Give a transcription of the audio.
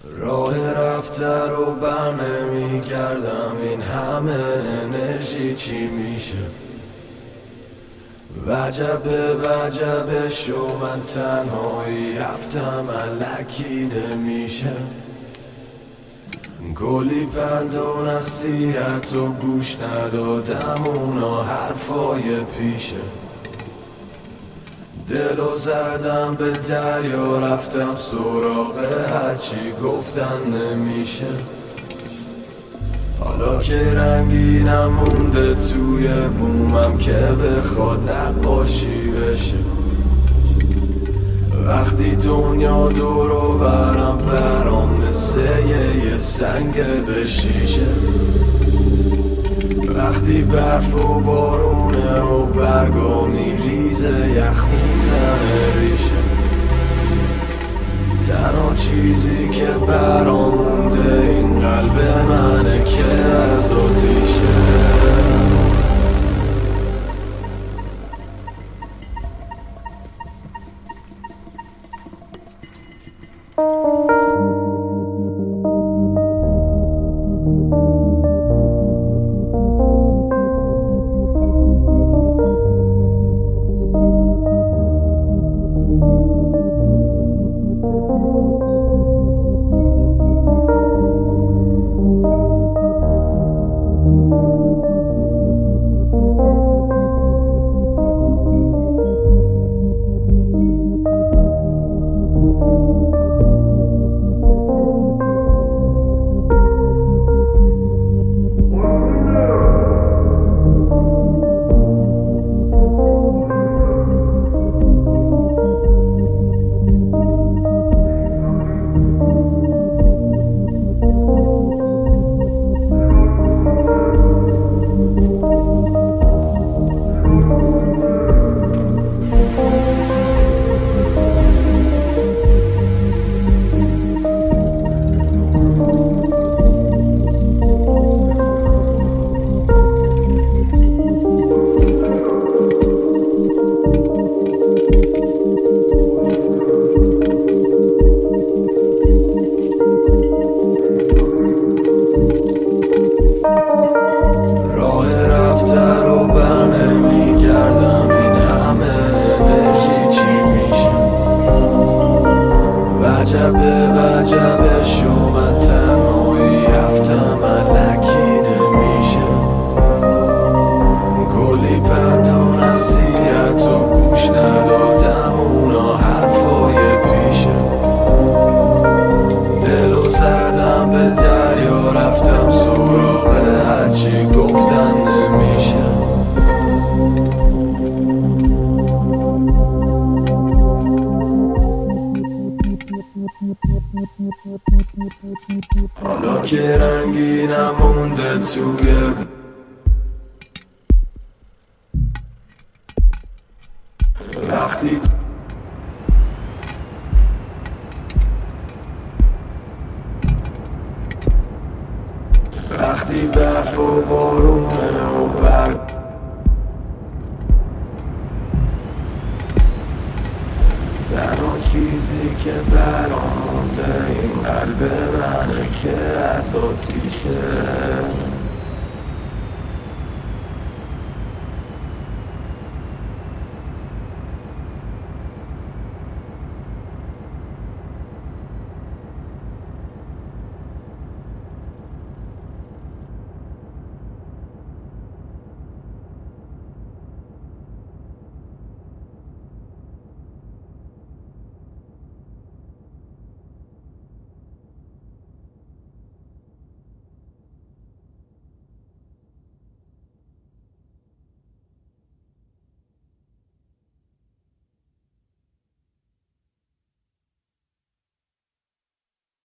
راه رفته رو بر نمیگردم، این همه انرژی چی میشه؟ وجبه وجبه شو، من تنهایی رفتم الکی نمیشه. کلی پند و نصیحت و گوش ندادم، اونا حرفای پیشه. دلو زدم به دریا، رفتم سراغ هرچی گفتن نمیشه. حالا که رنگینم مونده توی بومم که بخواد نقاشی بشه. وقتی دنیا دور و برم برام مثل یه سنگ به شیشه. وقتی برف و بارونه و برگا میریزه، یخ میزنه ریشه. تنها چیزی که برام مونده این قلب منه که از آتیشه. وجبه وجبه شو، من تنهایی رفتم الکی نمیشه. کلی پند و نصیحت و گوش ندادم، اونا حرفای پیشه. دلو زدم به دریا، رفتم سراغ هرچی گفتن نمیشه. حالا که رنگینم مونده توی وقتی برف و بارونه و برگ تنها چیزی که برام مونده این قلب منه که از آتیشه.